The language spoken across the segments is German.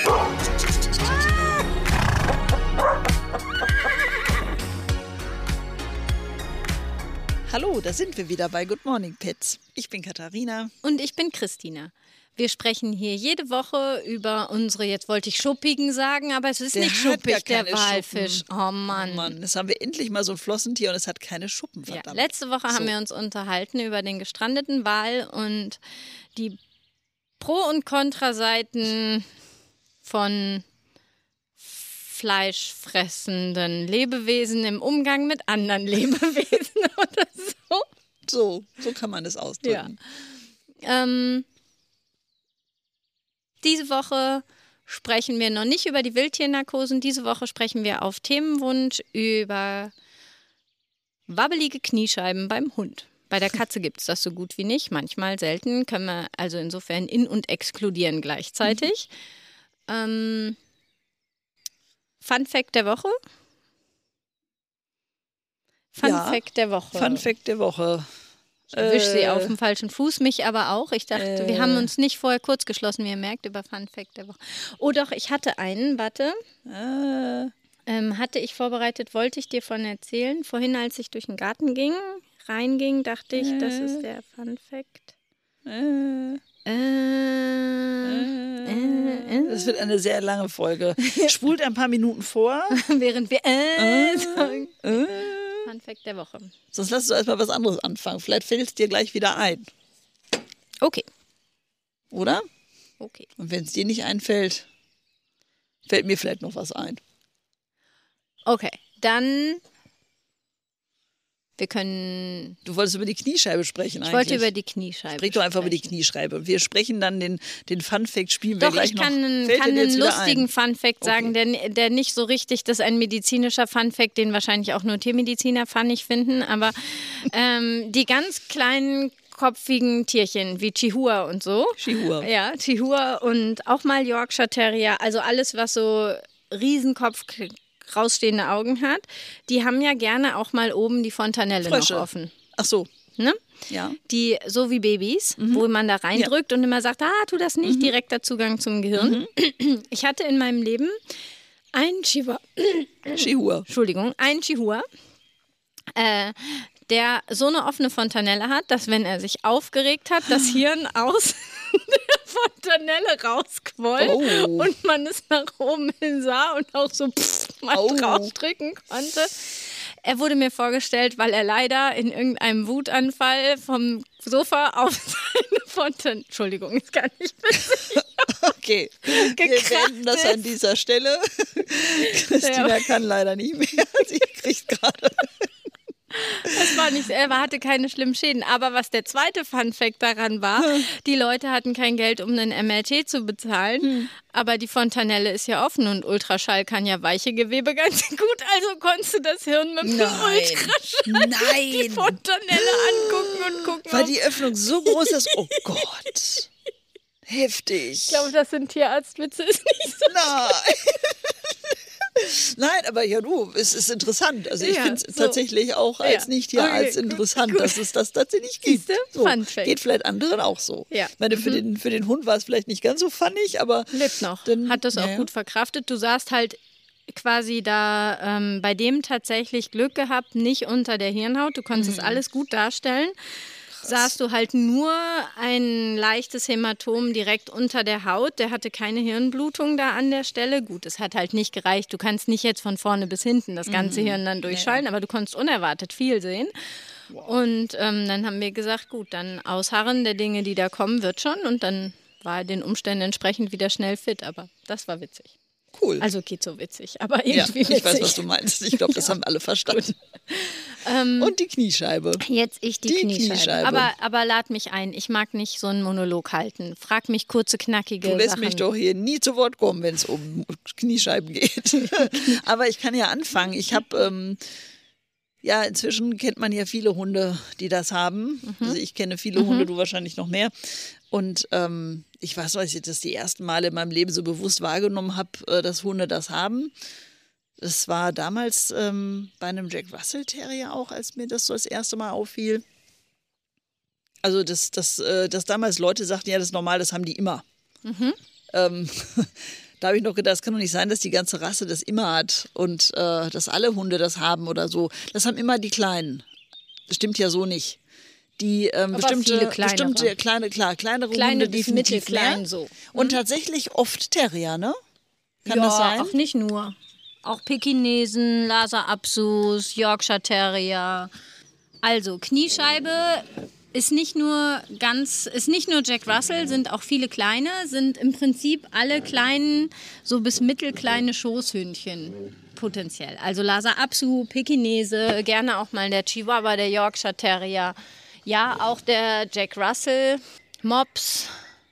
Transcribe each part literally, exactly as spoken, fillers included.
Hallo, da sind wir wieder bei Good Morning Pets. Ich bin Katharina. Und ich bin Christina. Wir sprechen hier jede Woche über unsere, jetzt wollte ich Schuppigen sagen, aber es ist Der nicht hat schuppig, gar der keine Walfisch. Schuppen. Oh Mann. Oh Mann, jetzt haben wir endlich mal so ein Flossentier und es hat keine Schuppen, Ja, verdammt. letzte Woche So. haben wir uns unterhalten über den gestrandeten Wal und die Pro- und Kontraseiten von fleischfressenden Lebewesen im Umgang mit anderen Lebewesen oder so. So, so kann man das ausdrücken. Ja. Ähm, diese Woche sprechen wir noch nicht über die Wildtiernarkosen. Diese Woche sprechen wir auf Themenwunsch über wabbelige Kniescheiben beim Hund. Bei der Katze gibt es das so gut wie nicht. Manchmal selten. Können wir also insofern in- und exkludieren gleichzeitig. Mhm. Ähm, Fun Fact der Woche? Fun Ja, Fact der Woche. Fun Fact der Woche. Ich erwische sie Äh, auf dem falschen Fuß, mich aber auch. Ich dachte, äh, wir haben uns nicht vorher kurz geschlossen, wie ihr merkt, über Fun Fact der Woche. Oh doch, ich hatte einen, warte. Äh, Ähm, hatte ich vorbereitet, wollte ich dir von erzählen. Vorhin, als ich durch den Garten ging, reinging, dachte ich, äh, das ist der Fun Fact. äh, Äh, äh, äh. Das wird eine sehr lange Folge. Spult ein paar Minuten vor. Während wir äh, Äh, sagen. äh. Fun Fact der Woche. Sonst lass du erstmal was anderes anfangen. Vielleicht fällt es dir gleich wieder ein. Okay, Oder? okay. Und wenn es dir nicht einfällt, fällt mir vielleicht noch was ein. Okay, dann wir können. Du wolltest über die Kniescheibe sprechen Ich eigentlich. wollte über die Kniescheibe. Sprich doch einfach über die sprechen. Kniescheibe. Wir sprechen dann den, den Fun-Fact, spielen wir Doch, gleich ich kann noch. einen, Fällt kann dir jetzt einen wieder lustigen ein? Fun-Fact sagen, der, der nicht so richtig, das ist ein medizinischer Fun-Fact, den wahrscheinlich auch nur Tiermediziner funnig finden, aber ähm, die ganz kleinen kopfigen Tierchen wie Chihuahua und so. Chihuahua. Ja, Chihuahua und auch mal Yorkshire Terrier, also alles, was so Riesenkopf, rausstehende Augen hat, die haben ja gerne auch mal oben die Fontanelle Frösche. noch offen. Ach so, Ne? ja. Die, so wie Babys, wo man da reindrückt und immer sagt, ah, tu das nicht, direkter Zugang zum Gehirn. Ich hatte in meinem Leben einen Chihuahua, Chihuahua. Entschuldigung, einen Chihuahua, äh, der so eine offene Fontanelle hat, dass wenn er sich aufgeregt hat, das Hirn aus der Fontanelle rausquoll Oh. und man es nach oben hin sah und auch so pff, mal Oh. draufdrücken konnte. Er wurde mir vorgestellt, weil er leider in irgendeinem Wutanfall vom Sofa auf seine Fontanelle, Entschuldigung, ist gar nicht witzig, Okay, wir gekratzt beenden das an ist. dieser Stelle. Christina Ja. kann leider nicht mehr. Sie kriegt gerade... Das war nicht, er hatte keine schlimmen Schäden. Aber was der zweite Funfact daran war, die Leute hatten kein Geld, um einen M R T zu bezahlen. Hm. Aber die Fontanelle ist ja offen und Ultraschall kann ja weiche Gewebe ganz gut. Also konntest du das Hirn mit dem Nein. Ultraschall Nein. die Fontanelle angucken und gucken. Weil ob- die Öffnung so groß ist. Oh Gott. Heftig. Ich glaube, das sind Tierarztwitze, ist nicht so. Nein. Nein, aber ja du, es ist interessant. Also ich Ja, finde es so. tatsächlich auch als Ja. Nicht-Tierarzt Okay, interessant, gut. dass es das tatsächlich gibt. Siehste? So. Fun Fact. Geht vielleicht anderen auch so. Ja. Ich meine, für, den, für den Hund war es vielleicht nicht ganz so funnig, aber... Lebt noch. Dann- Hat das auch ja, ja. gut verkraftet. Du saßt halt quasi da ähm, bei dem tatsächlich Glück gehabt, nicht unter der Hirnhaut. Du konntest Mhm. das alles gut darstellen. Sahst du halt nur ein leichtes Hämatom direkt unter der Haut. Der hatte keine Hirnblutung da an der Stelle. Gut, es hat halt nicht gereicht. Du kannst nicht jetzt von vorne bis hinten das ganze Hirn dann durchschalten, aber du konntest unerwartet viel sehen. Und ähm, dann haben wir gesagt, gut, dann ausharren der Dinge, die da kommen, wird schon. Und dann war er den Umständen entsprechend wieder schnell fit. Aber das war witzig. Cool. Also geht so witzig, aber ja, irgendwie witzig. ich weiß, was du meinst. Ich glaube, das haben alle verstanden. Ähm, Und die Kniescheibe. Jetzt ich die, Die Kniescheibe. Kniescheibe. Aber, aber lad mich ein. Ich mag nicht so einen Monolog halten. Frag mich kurze, knackige Du lässt Sachen. mich doch hier nie zu Wort kommen, wenn es um Kniescheiben geht. Aber ich kann ja anfangen. Ich habe, ähm, ja, inzwischen kennt man ja viele Hunde, die das haben. Mhm. Also ich kenne viele Hunde, du wahrscheinlich noch mehr. Und ähm, ich weiß noch, als ich das die ersten Male in meinem Leben so bewusst wahrgenommen habe, äh, dass Hunde das haben. Das war damals ähm, bei einem Jack Russell Terrier auch, als mir das so das erste Mal auffiel. Also, dass, dass, äh, dass damals Leute sagten, ja, das ist normal, das haben die immer. Mhm. Ähm, Da habe ich noch gedacht, es kann doch nicht sein, dass die ganze Rasse das immer hat und äh, dass alle Hunde das haben oder so. Das haben immer die Kleinen. Das stimmt ja so nicht. Die ähm, bestimmte, viele kleinere. bestimmte kleine, klar, kleinere Kleine Hunde bis definitiv mittelklein mehr. so. Und tatsächlich oft Terrier, ne? Kann ja, das sein? auch nicht nur. Auch Pekinesen, Lhasa Apsus, Yorkshire Terrier. Also Kniescheibe ist nicht nur ganz, ist nicht nur Jack Russell, sind auch viele kleine, sind im Prinzip alle kleinen, so bis mittelkleine Schoßhündchen potenziell. Also Lhasa Apso, Pekinese, gerne auch mal der Chihuahua, der Yorkshire Terrier. Ja, auch der Jack Russell, Mops,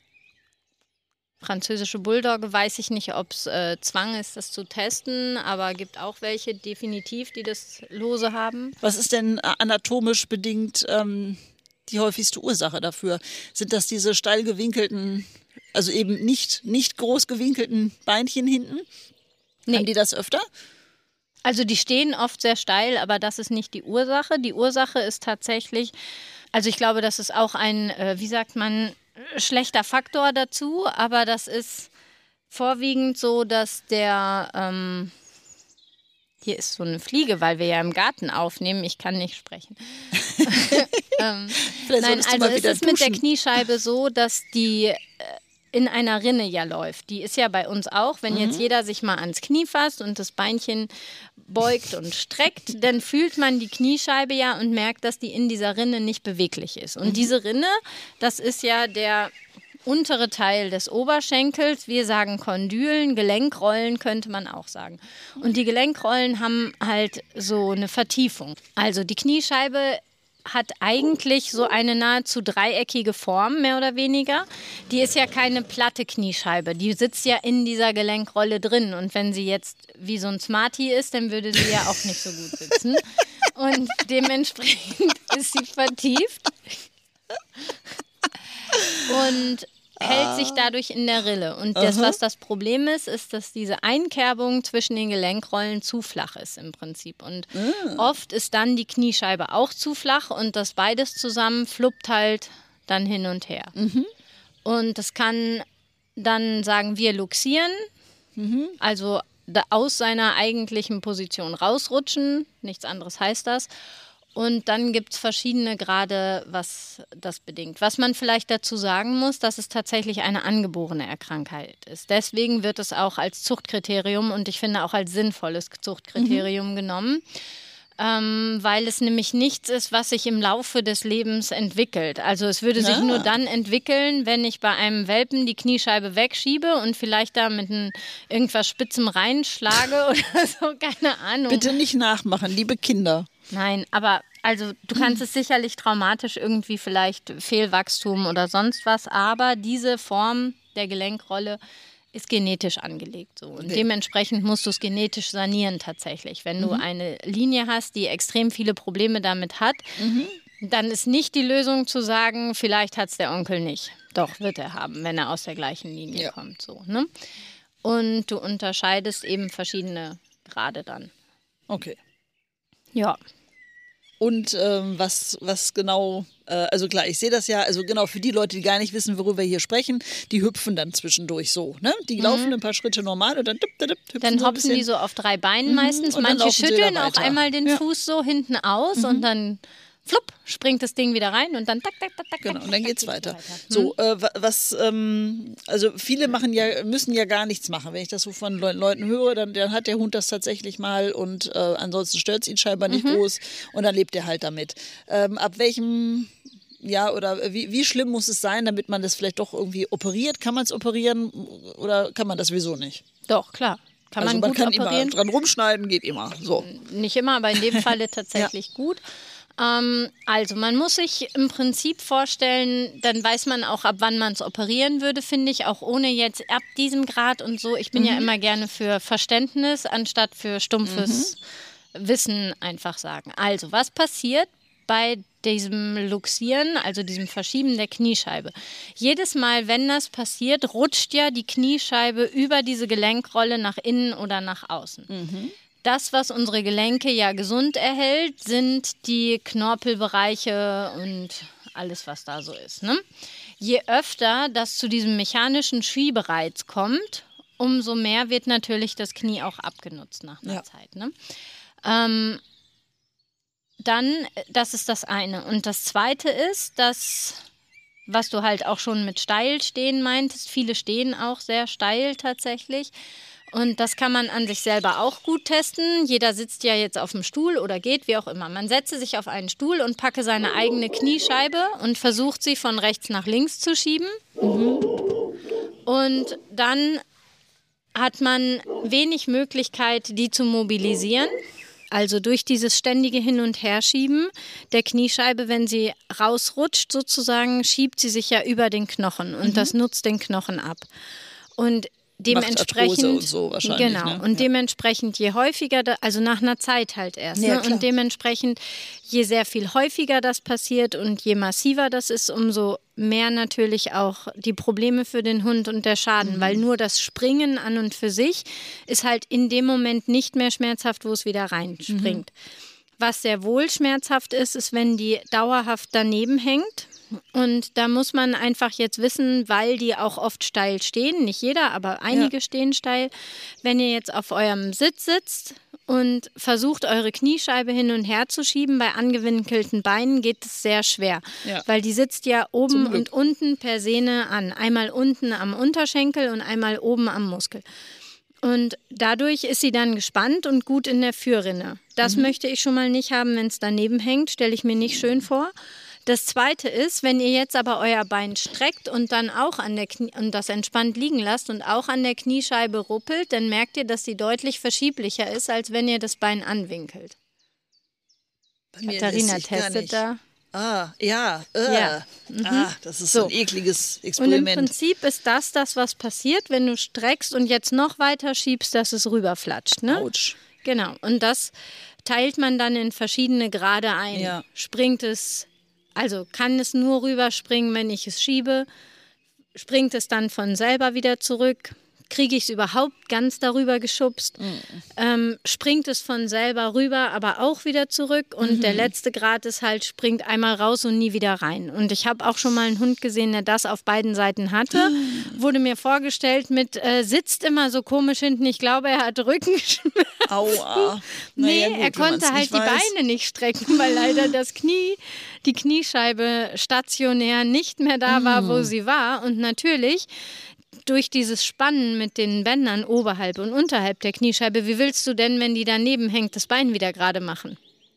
französische Bulldogge, weiß ich nicht, ob es äh, Zwang ist, das zu testen, aber gibt auch welche definitiv, die das lose haben. Was ist denn anatomisch bedingt ähm, die häufigste Ursache dafür? Sind das diese steil gewinkelten, also eben nicht, nicht groß gewinkelten Beinchen hinten? Nee. Haben die das öfter? Also die stehen oft sehr steil, aber das ist nicht die Ursache. Die Ursache ist tatsächlich, also ich glaube, das ist auch ein, äh, wie sagt man, schlechter Faktor dazu, aber das ist vorwiegend so, dass der, ähm, hier ist so eine Fliege, weil wir ja im Garten aufnehmen, ich kann nicht sprechen. ähm, nein, also es ist mit der Kniescheibe so, dass die äh, in einer Rinne ja läuft. Die ist ja bei uns auch, wenn mhm. jetzt jeder sich mal ans Knie fasst und das Beinchen beugt und streckt, dann fühlt man die Kniescheibe ja und merkt, dass die in dieser Rinne nicht beweglich ist. Und mhm. diese Rinne, das ist ja der untere Teil des Oberschenkels. Wir sagen Kondylen, Gelenkrollen könnte man auch sagen. Und die Gelenkrollen haben halt so eine Vertiefung. Also die Kniescheibe hat eigentlich so eine nahezu dreieckige Form, mehr oder weniger. Die ist ja keine platte Kniescheibe, die sitzt ja in dieser Gelenkrolle drin. Und wenn sie jetzt wie so ein Smarty ist, dann würde sie ja auch nicht so gut sitzen. Und dementsprechend ist sie vertieft und hält sich dadurch in der Rille. Und das, was das Problem ist, ist, dass diese Einkerbung zwischen den Gelenkrollen zu flach ist im Prinzip. Und mm. oft ist dann die Kniescheibe auch zu flach und das beides zusammen fluppt halt dann hin und her. Mhm. Und das kann dann, sagen wir, luxieren, mhm. also aus seiner eigentlichen Position rausrutschen, nichts anderes heißt das. Und dann gibt es verschiedene Grade, was das bedingt. Was man vielleicht dazu sagen muss, dass es tatsächlich eine angeborene Erkrankheit ist. Deswegen wird es auch als Zuchtkriterium und ich finde auch als sinnvolles Zuchtkriterium mhm. genommen, ähm, weil es nämlich nichts ist, was sich im Laufe des Lebens entwickelt. Also es würde sich ja. nur dann entwickeln, wenn ich bei einem Welpen die Kniescheibe wegschiebe und vielleicht da mit ein, irgendwas Spitzem reinschlage oder so, keine Ahnung. Bitte nicht nachmachen, liebe Kinder. Nein, aber also du kannst es sicherlich traumatisch irgendwie vielleicht Fehlwachstum oder sonst was, aber diese Form der Gelenkrolle ist genetisch angelegt so und okay. dementsprechend musst du es genetisch sanieren tatsächlich. Wenn du mhm. eine Linie hast, die extrem viele Probleme damit hat, mhm. dann ist nicht die Lösung zu sagen, vielleicht hat es der Onkel nicht. Doch, wird er haben, wenn er aus der gleichen Linie ja. kommt. So, ne? Und du unterscheidest eben verschiedene Grade dann. Okay. Ja. Und ähm, was, was genau, äh, also klar, ich sehe das ja, also genau für die Leute, die gar nicht wissen, worüber wir hier sprechen, die hüpfen dann zwischendurch so, ne? Die mhm. laufen ein paar Schritte normal und dann dip, dip, hüpfen Dann so hopsen die so auf drei Beinen mhm. meistens. Manche schütteln auch einmal den ja. Fuß so hinten aus mhm. und dann flupp, springt das Ding wieder rein und dann tak, tak, tak, tak. Genau, und dann geht's geht's weiter. weiter. So, äh, was, ähm, also viele machen ja, müssen ja gar nichts machen. Wenn ich das so von Le Leuten höre, dann, dann hat der Hund das tatsächlich mal und äh, ansonsten stört es ihn scheinbar nicht mhm. groß und dann lebt er halt damit. Ähm, ab welchem, ja, oder wie, wie schlimm muss es sein, damit man das vielleicht doch irgendwie operiert? Kann man es operieren oder kann man das sowieso nicht? Doch, klar. Kann also man, man gut kann operieren. immer dran rumschneiden, geht immer. So. Nicht immer, aber in dem Falle tatsächlich ja. gut. Also man muss sich im Prinzip vorstellen, dann weiß man auch, ab wann man es operieren würde, finde ich, auch ohne jetzt ab diesem Grad und so. Ich bin mhm. ja immer gerne für Verständnis, anstatt für stumpfes mhm. Wissen einfach sagen. Also was passiert bei diesem Luxieren, also diesem Verschieben der Kniescheibe? Jedes Mal, wenn das passiert, rutscht ja die Kniescheibe über diese Gelenkrolle nach innen oder nach außen. Mhm. Das, was unsere Gelenke ja gesund erhält, sind die Knorpelbereiche und alles, was da so ist. Ne? Je öfter das zu diesem mechanischen Schiebereiz kommt umso mehr wird natürlich das Knie auch abgenutzt nach einer Ja. Zeit. Ne? Ähm, dann, das ist das eine. Und das zweite ist, dass, was du halt auch schon mit steil stehen meintest, viele stehen auch sehr steil tatsächlich. Und das kann man an sich selber auch gut testen. Jeder sitzt ja jetzt auf dem Stuhl oder geht, wie auch immer. Man setze sich auf einen Stuhl und packe seine eigene Kniescheibe und versucht sie von rechts nach links zu schieben. Mhm. Und dann hat man wenig Möglichkeit, die zu mobilisieren. Also durch dieses ständige Hin- und Herschieben der Kniescheibe, wenn sie rausrutscht sozusagen, schiebt sie sich ja über den Knochen und mhm. das nutzt den Knochen ab. Und dementsprechend, und so wahrscheinlich, genau, ne? und ja. dementsprechend je häufiger, da, also nach einer Zeit halt erst, ja, ne? Und dementsprechend je sehr viel häufiger das passiert und je massiver das ist, umso mehr natürlich auch die Probleme für den Hund und der Schaden, mhm. weil nur das Springen an und für sich ist halt in dem Moment nicht mehr schmerzhaft, wo es wieder reinspringt. Mhm. Was sehr wohl schmerzhaft ist, ist, wenn die dauerhaft daneben hängt. Und da muss man einfach jetzt wissen, weil die auch oft steil stehen, nicht jeder, aber einige ja. stehen steil. Wenn ihr jetzt auf eurem Sitz sitzt und versucht, eure Kniescheibe hin und her zu schieben, bei angewinkelten Beinen geht es sehr schwer, ja. weil die sitzt ja oben und unten per Sehne an. Einmal unten am Unterschenkel und einmal oben am Muskel. Und dadurch ist sie dann gespannt und gut in der Führrinne. Das mhm. möchte ich schon mal nicht haben, wenn es daneben hängt, stelle ich mir nicht schön vor. Das Zweite ist, wenn ihr jetzt aber euer Bein streckt und dann auch an der Knie und das entspannt liegen lasst und auch an der Kniescheibe ruppelt, dann merkt ihr, dass sie deutlich verschieblicher ist, als wenn ihr das Bein anwinkelt. Katharina testet da. Ah, ja, äh. ja. Mhm. Ah, das ist so ein ekliges Experiment. Und im Prinzip ist das das, was passiert, wenn du streckst und jetzt noch weiter schiebst, dass es rüberflatscht. Ne? Autsch. Genau, und das teilt man dann in verschiedene Grade ein. Ja. Springt es Also kann es nur rüberspringen, wenn ich es schiebe? Springt es dann von selber wieder zurück? Kriege ich es überhaupt ganz darüber geschubst? Mhm. Ähm, springt es von selber rüber, aber auch wieder zurück? Und mhm. der letzte Grad ist halt, springt einmal raus und nie wieder rein. Und ich habe auch schon mal einen Hund gesehen, der das auf beiden Seiten hatte. Mhm. Wurde mir vorgestellt mit, äh, sitzt immer so komisch hinten. Ich glaube, er hat Rückenschmerzen. Aua. Nee, naja, gut, er konnte halt die weiß. Beine nicht strecken, weil leider das Knie, die Kniescheibe stationär nicht mehr da war, mm. wo sie war. Und natürlich durch dieses Spannen mit den Bändern oberhalb und unterhalb der Kniescheibe, wie willst du denn, wenn die daneben hängt, das Bein wieder gerade machen?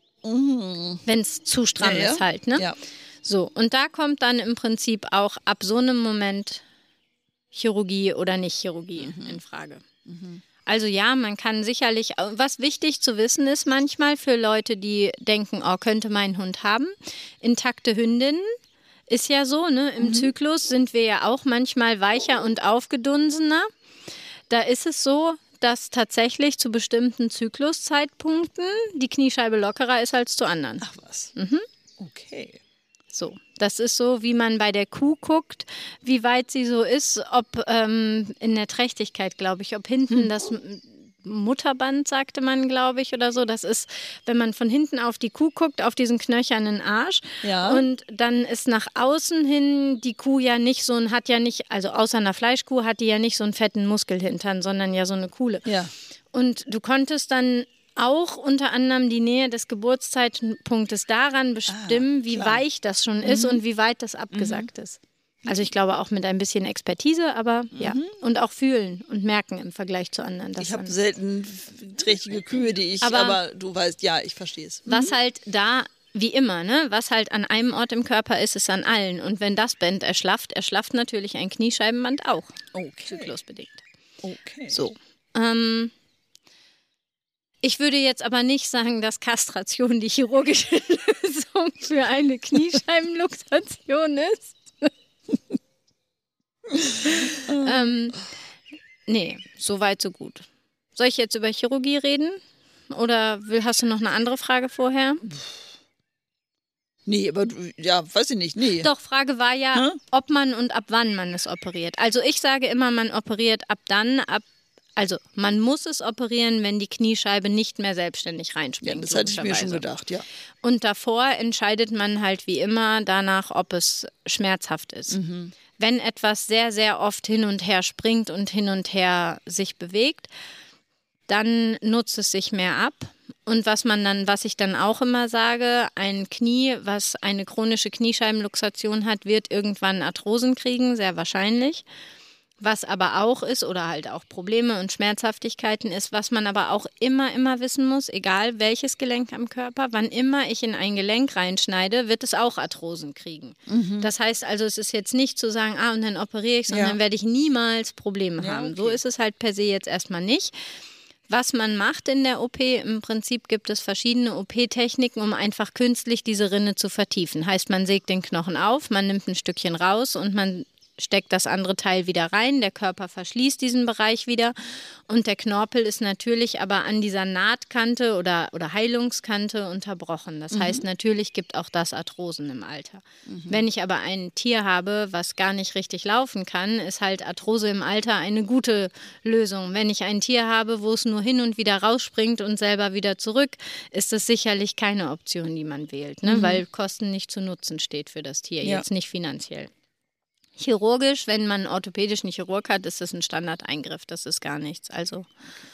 Mm. Wenn es zu stramm ja, ist ja. halt, ne? Ja. So, und da kommt dann im Prinzip auch ab so einem Moment Chirurgie oder nicht Chirurgie mhm. in Frage. Mhm. Also ja, man kann sicherlich, was wichtig zu wissen ist manchmal für Leute, die denken, oh, könnte mein Hund haben, intakte Hündinnen, ist ja so, ne? Im mhm. Zyklus sind wir ja auch manchmal weicher und aufgedunsener. Da ist es so, dass tatsächlich zu bestimmten Zykluszeitpunkten die Kniescheibe lockerer ist als zu anderen. Ach was. Mhm. Okay. So, das ist so, wie man bei der Kuh guckt, wie weit sie so ist, ob ähm, in der Trächtigkeit, glaube ich, ob hinten hm. das Mutterband, sagte man, glaube ich, oder so. Das ist, wenn man von hinten auf die Kuh guckt, auf diesen knöchernen Arsch. Ja. Und dann ist nach außen hin die Kuh ja nicht so ein, hat ja nicht, also außer einer Fleischkuh hat die ja nicht so einen fetten Muskelhintern, sondern ja so eine Kuhle. Ja. Und du konntest dann auch unter anderem die Nähe des Geburtszeitpunktes daran bestimmen, ah, wie weich das schon ist mhm. und wie weit das abgesackt mhm. ist. Also ich glaube auch mit ein bisschen Expertise, aber mhm. ja. Und auch fühlen und merken im Vergleich zu anderen. Ich habe selten trächtige Kühe, die ich, aber, aber du weißt, ja, ich verstehe es. Mhm. Was halt da, wie immer, ne, was halt an einem Ort im Körper ist, ist an allen. Und wenn das Band erschlafft, erschlafft natürlich ein Kniescheibenband auch. Okay. Zyklusbedingt. Okay. So. Ähm, Ich würde jetzt aber nicht sagen, dass Kastration die chirurgische Lösung für eine Kniescheibenluxation ist. ähm, nee, so weit, so gut. Soll ich jetzt über Chirurgie reden? Oder will, hast du noch eine andere Frage vorher? Nee, aber ja, weiß ich nicht, nee. Doch, Frage war ja, hm? ob man und ab wann man es operiert. Also ich sage immer, man operiert ab dann, ab Also man muss es operieren, wenn die Kniescheibe nicht mehr selbstständig reinspringt. Ja, das hatte ich mir schon gedacht, ja. Und davor entscheidet man halt wie immer danach, ob es schmerzhaft ist. Mhm. wenn etwas sehr, sehr oft hin und her springt und hin und her sich bewegt, dann nutzt es sich mehr ab. Und was man dann, was ich dann auch immer sage, ein Knie, was eine chronische Kniescheibenluxation hat, wird irgendwann Arthrosen kriegen, sehr wahrscheinlich. Was aber auch ist, oder halt auch Probleme und Schmerzhaftigkeiten ist, was man aber auch immer, immer wissen muss, egal welches Gelenk am Körper, wann immer ich in ein Gelenk reinschneide, wird es auch Arthrosen kriegen. Mhm. Das heißt also, es ist jetzt nicht zu sagen, ah, und dann operiere ich, sondern ja. werde ich niemals Probleme ja, haben. Okay. So ist es halt per se jetzt erstmal nicht. Was man macht in der O P, im Prinzip gibt es verschiedene O P-Techniken, um einfach künstlich diese Rinne zu vertiefen. Heißt, man sägt den Knochen auf, man nimmt ein Stückchen raus und man steckt das andere Teil wieder rein, der Körper verschließt diesen Bereich wieder und der Knorpel ist natürlich aber an dieser Nahtkante oder, oder Heilungskante unterbrochen. Das mhm. heißt, natürlich gibt auch das Arthrosen im Alter. Mhm. Wenn ich aber ein Tier habe, was gar nicht richtig laufen kann, ist halt Arthrose im Alter eine gute Lösung. Wenn ich ein Tier habe, wo es nur hin und wieder rausspringt und selber wieder zurück, ist das sicherlich keine Option, die man wählt, ne? Mhm. Weil Kosten nicht zu Nutzen steht für das Tier, ja. jetzt nicht finanziell. Chirurgisch, wenn man orthopädischen Chirurg hat, ist das ein Standardeingriff, das ist gar nichts. Also,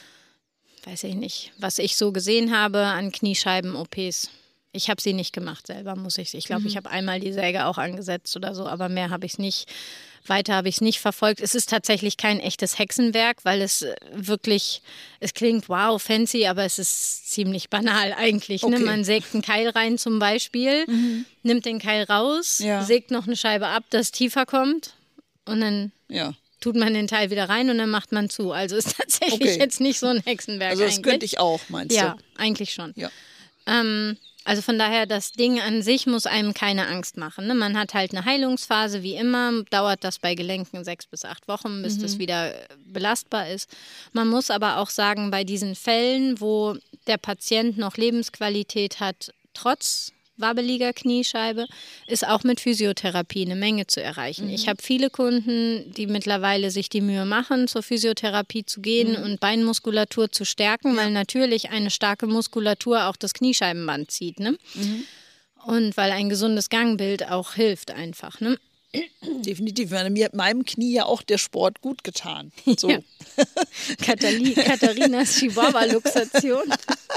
weiß ich nicht, was ich so gesehen habe an Kniescheiben-O Ps. Ich habe sie nicht gemacht selber, muss ich. Ich glaube, mhm. ich habe einmal die Säge auch angesetzt oder so, aber mehr habe ich es nicht. Weiter habe ich es nicht verfolgt. Es ist tatsächlich kein echtes Hexenwerk, weil es wirklich, es klingt wow, fancy, aber es ist ziemlich banal eigentlich. Okay. Ne? Man sägt einen Keil rein zum Beispiel, mhm. nimmt den Keil raus, ja. sägt noch eine Scheibe ab, dass tiefer kommt und dann ja. tut man den Teil wieder rein und dann macht man zu. Also ist tatsächlich okay. jetzt nicht so ein Hexenwerk also das eigentlich. Könnte ich auch, meinst du? Ja, eigentlich schon. Ja. Ähm, Also von daher, das Ding an sich muss einem keine Angst machen. Ne? Man hat halt eine Heilungsphase, wie immer, dauert das bei Gelenken sechs bis acht Wochen, bis mhm. das wieder belastbar ist. Man muss aber auch sagen, bei diesen Fällen, wo der Patient noch Lebensqualität hat, trotz wabbeliger Kniescheibe, ist auch mit Physiotherapie eine Menge zu erreichen. Mhm. Ich habe viele Kunden, die mittlerweile sich die Mühe machen, zur Physiotherapie zu gehen mhm. und Beinmuskulatur zu stärken, ja. weil natürlich eine starke Muskulatur auch das Kniescheibenband zieht. Ne? Mhm. Und weil ein gesundes Gangbild auch hilft einfach. Ne? Definitiv. Mir hat meinem Knie ja auch der Sport gut getan. So. Ja. Katali- Katharinas Chihuahua-Luxation.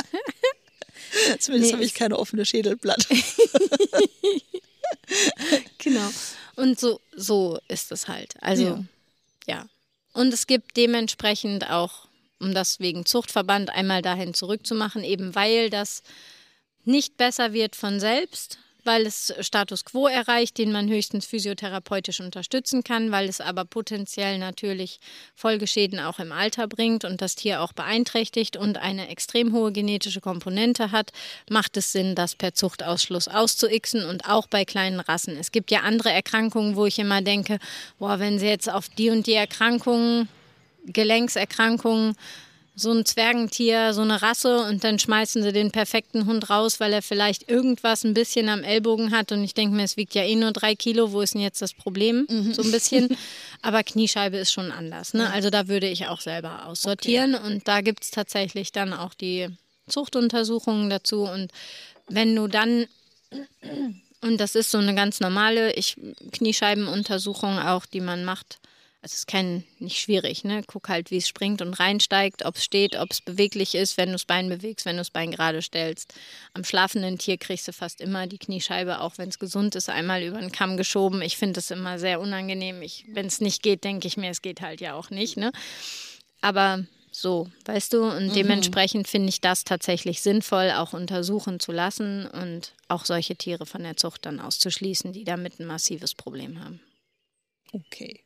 Zumindest nee, habe ich keine offene Schädelplatte. Genau. Und so, so ist es halt. Also, ja. ja. Und es gibt dementsprechend auch, um das wegen Zuchtverband einmal dahin zurückzumachen, eben weil das nicht besser wird von selbst, weil es Status quo erreicht, den man höchstens physiotherapeutisch unterstützen kann, weil es aber potenziell natürlich Folgeschäden auch im Alter bringt und das Tier auch beeinträchtigt und eine extrem hohe genetische Komponente hat, macht es Sinn, das per Zuchtausschluss auszuixen und auch bei kleinen Rassen. Es gibt ja andere Erkrankungen, wo ich immer denke, boah, wenn sie jetzt auf die und die Erkrankungen, Gelenkserkrankungen, so ein Zwergentier, so eine Rasse und dann schmeißen sie den perfekten Hund raus, weil er vielleicht irgendwas ein bisschen am Ellbogen hat und ich denke mir, es wiegt ja eh nur drei Kilo, wo ist denn jetzt das Problem? Mhm. So ein bisschen. Aber Kniescheibe ist schon anders. Ne? Also da würde ich auch selber aussortieren okay. und da gibt es tatsächlich dann auch die Zuchtuntersuchungen dazu und wenn du dann, und das ist so eine ganz normale ich, Kniescheibenuntersuchung auch, die man macht, also es ist kein, nicht schwierig, ne? Guck halt, wie es springt und reinsteigt, ob es steht, ob es beweglich ist, wenn du das Bein bewegst, wenn du das Bein gerade stellst. Am schlafenden Tier kriegst du fast immer die Kniescheibe, auch wenn es gesund ist, einmal über den Kamm geschoben. Ich finde das immer sehr unangenehm. Wenn es nicht geht, denke ich mir, es geht halt ja auch nicht, ne? Aber so, weißt du, und mhm. dementsprechend finde ich das tatsächlich sinnvoll, auch untersuchen zu lassen und auch solche Tiere von der Zucht dann auszuschließen, die damit ein massives Problem haben. Okay.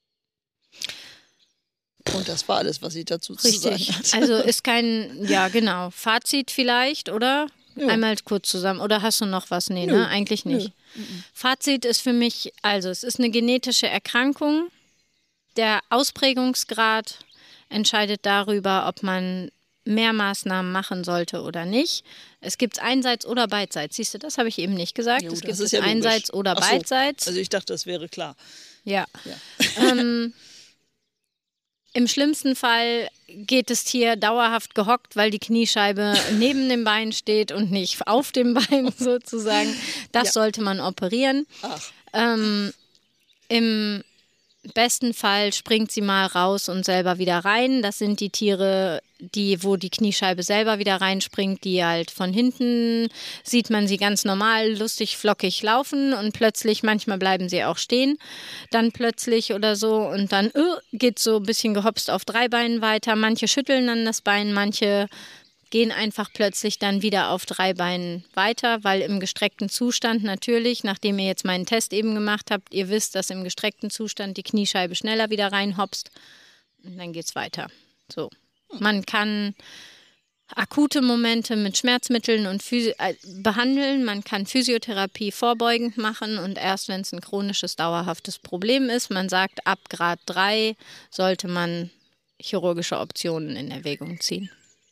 Und das war alles, was ich dazu Richtig. zu sagen hatte. Also ist kein, ja genau, Fazit vielleicht, oder? Ja. Einmal kurz zusammen. Oder hast du noch was? Nee, Nö. ne? Eigentlich nicht. Nö. Fazit ist für mich, also es ist eine genetische Erkrankung. Der Ausprägungsgrad entscheidet darüber, ob man mehr Maßnahmen machen sollte oder nicht. Es gibt einseits oder beidseits. Siehst du, das habe ich eben nicht gesagt. Jo, es gibt es ja einseits oder Ach so. beidseits. Also ich dachte, das wäre klar. Ja. ja. ähm, Im schlimmsten Fall geht das Tier dauerhaft gehockt, weil die Kniescheibe neben dem Bein steht und nicht auf dem Bein sozusagen. Das ja. sollte man operieren. Ach. Ähm, Im besten Fall springt sie mal raus und selber wieder rein. Das sind die Tiere, die, wo die Kniescheibe selber wieder reinspringt, die halt von hinten sieht man sie ganz normal, lustig, flockig laufen und plötzlich, manchmal bleiben sie auch stehen, dann plötzlich oder so und dann uh, geht so ein bisschen gehopst auf drei Beinen weiter. Manche schütteln dann das Bein, manche gehen einfach plötzlich dann wieder auf drei Beinen weiter, weil im gestreckten Zustand natürlich, nachdem ihr jetzt meinen Test eben gemacht habt, ihr wisst, dass im gestreckten Zustand die Kniescheibe schneller wieder reinhopst und dann geht's weiter. So. Man kann akute Momente mit Schmerzmitteln und Physi- äh, behandeln, man kann Physiotherapie vorbeugend machen und erst wenn es ein chronisches, dauerhaftes Problem ist, man sagt, ab Grad drei sollte man chirurgische Optionen in Erwägung ziehen.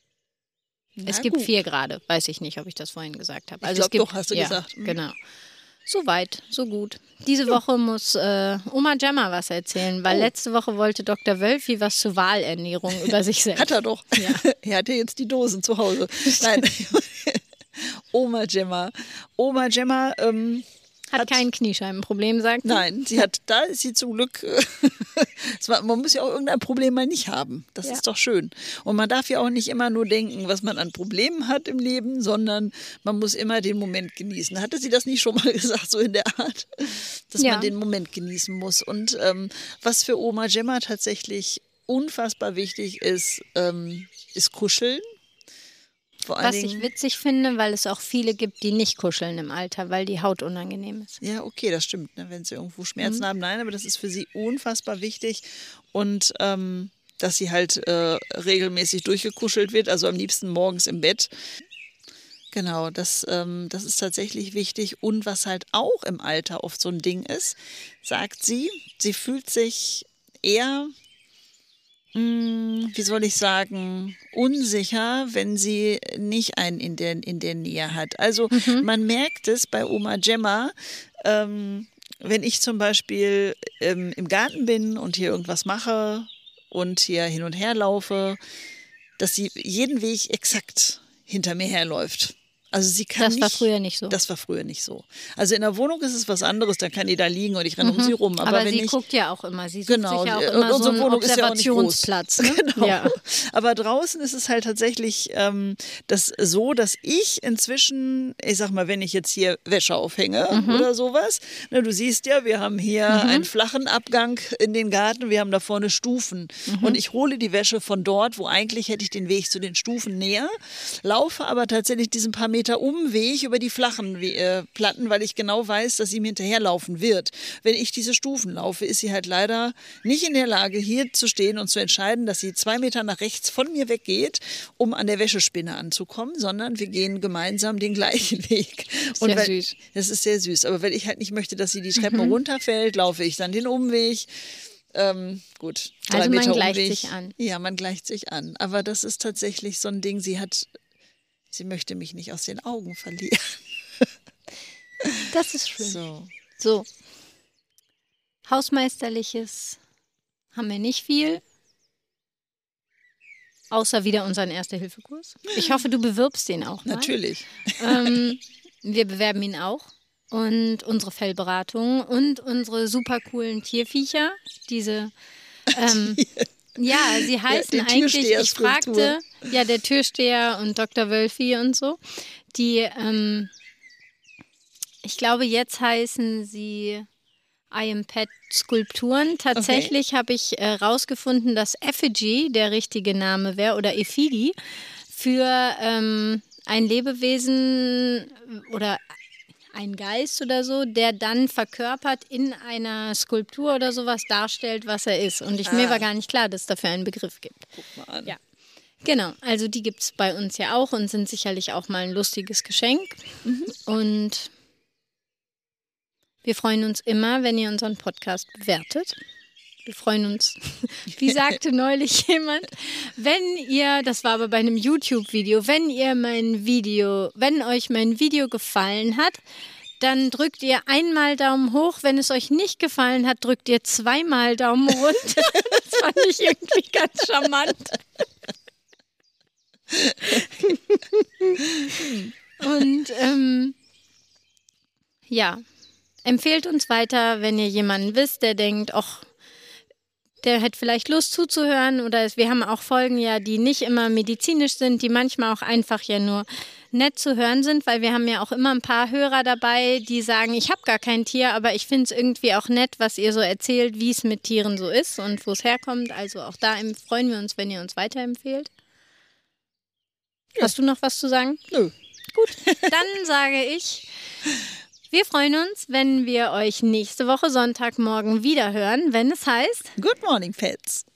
Na es gibt gut. vier Grade, weiß ich nicht, ob ich das vorhin gesagt habe. Also Ich es glaube gibt, doch, hast du ja, gesagt. Mhm. Genau. So weit, so gut. Diese Woche muss äh, Oma Gemma was erzählen, weil Oh. letzte Woche wollte Doktor Wölfi was zur Wahlernährung über sich selbst. Hat er doch. Ja. Er hatte jetzt die Dosen zu Hause. Nein. Oma Gemma. Oma Gemma ähm, Hat, hat kein Kniescheibenproblem, sagt sie. Nein, sie hat, da ist sie zum Glück, es war, man muss ja auch irgendein Problem mal nicht haben. Das Ja. ist doch schön. Und man darf ja auch nicht immer nur denken, was man an Problemen hat im Leben, sondern man muss immer den Moment genießen. Hatte sie das nicht schon mal gesagt, so in der Art, dass Ja. man den Moment genießen muss? Und ähm, was für Oma Gemma tatsächlich unfassbar wichtig ist, ähm, ist Kuscheln. Vor allen Was Dingen, ich witzig finde, weil es auch viele gibt, die nicht kuscheln im Alter, weil die Haut unangenehm ist. Ja, okay, das stimmt, ne? Wenn sie irgendwo Schmerzen Mhm. haben. Nein, aber das ist für sie unfassbar wichtig. Und ähm, dass sie halt äh, regelmäßig durchgekuschelt wird, also am liebsten morgens im Bett. Genau, das, ähm, das ist tatsächlich wichtig. Und was halt auch im Alter oft so ein Ding ist, sagt sie, sie fühlt sich eher, mh, wie soll ich sagen, unsicher, wenn sie nicht einen in der, in der Nähe hat. Also man merkt es bei Oma Gemma, ähm, wenn ich zum Beispiel ähm, im Garten bin und hier irgendwas mache und hier hin und her laufe, dass sie jeden Weg exakt hinter mir herläuft. Also sie kann Das nicht, war früher nicht so. Das war früher nicht so. Also in der Wohnung ist es was anderes, da kann die da liegen und ich renne um sie rum. Aber, Aber wenn sie ich, guckt ja auch immer. Sie sucht Genau, sich ja auch und immer so unsere einen Wohnung ist ja auch nicht groß. Observationsplatz. Ne? Genau. Ja. Aber draußen ist es halt tatsächlich ähm, das so, dass ich inzwischen, ich sag mal, wenn ich jetzt hier Wäsche aufhänge Mhm. oder sowas, ne, du siehst ja, wir haben hier einen flachen Abgang in den Garten, wir haben da vorne Stufen. Mhm. Und ich hole die Wäsche von dort, wo eigentlich hätte ich den Weg zu den Stufen näher, laufe aber tatsächlich diesen paar Meter Umweg über die flachen äh, Platten, weil ich genau weiß, dass sie mir hinterherlaufen wird. Wenn ich diese Stufen laufe, ist sie halt leider nicht in der Lage, hier zu stehen und zu entscheiden, dass sie zwei Meter nach rechts von mir weggeht, um an der Wäschespinne anzukommen, sondern wir gehen gemeinsam den gleichen Weg. Und Sehr weil, süß. Das ist sehr süß. Aber weil ich halt nicht möchte, dass sie die Treppe runterfällt, laufe ich dann den Umweg. Ähm, gut, drei Also man Meter gleicht Umweg. sich an. Ja, man gleicht sich an. Aber das ist tatsächlich so ein Ding, sie hat, sie möchte mich nicht aus den Augen verlieren. Das ist schön. So. So. Hausmeisterliches haben wir nicht viel. Außer wieder unseren Erste-Hilfe-Kurs. Ich hoffe, du bewirbst den auch mal. Natürlich. Ähm, wir bewerben ihn auch. Und unsere Fellberatung und unsere super coolen Tierviecher. Diese, ähm, ja, sie heißen die eigentlich, ich Türsteher-Skulptur. fragte, ja, der Türsteher und Doktor Wölfi und so. Die, ähm, ich glaube, jetzt heißen sie I Am Pet Skulpturen. Tatsächlich habe ich äh, rausgefunden, dass Effigy der richtige Name wäre oder Effigy für ähm, ein Lebewesen oder ein Geist oder so, der dann verkörpert in einer Skulptur oder sowas darstellt, was er ist. Und ich, mir Ah. war gar nicht klar, dass es dafür einen Begriff gibt. Guck mal an. Ja. Genau, also die gibt es bei uns ja auch und sind sicherlich auch mal ein lustiges Geschenk. Und wir freuen uns immer, wenn ihr unseren Podcast bewertet. Wir freuen uns, wie sagte neulich jemand, wenn ihr, das war aber bei einem YouTube-Video, wenn ihr mein Video, wenn euch mein Video gefallen hat, dann drückt ihr einmal Daumen hoch. Wenn es euch nicht gefallen hat, drückt ihr zweimal Daumen runter. Das fand ich irgendwie ganz charmant. Und ähm, ja, empfehlt uns weiter, wenn ihr jemanden wisst, der denkt, ach, der hat vielleicht Lust zuzuhören. Oder wir haben auch Folgen ja, die nicht immer medizinisch sind, die manchmal auch einfach ja nur nett zu hören sind, weil wir haben ja auch immer ein paar Hörer dabei, die sagen, ich habe gar kein Tier, aber ich finde es irgendwie auch nett, was ihr so erzählt, wie es mit Tieren so ist und wo es herkommt. Also auch da freuen wir uns, wenn ihr uns weiterempfehlt. Ja. Hast du noch was zu sagen? Nö. Gut, dann sage ich, wir freuen uns, wenn wir euch nächste Woche Sonntagmorgen wieder hören, wenn es heißt Good Morning Pets.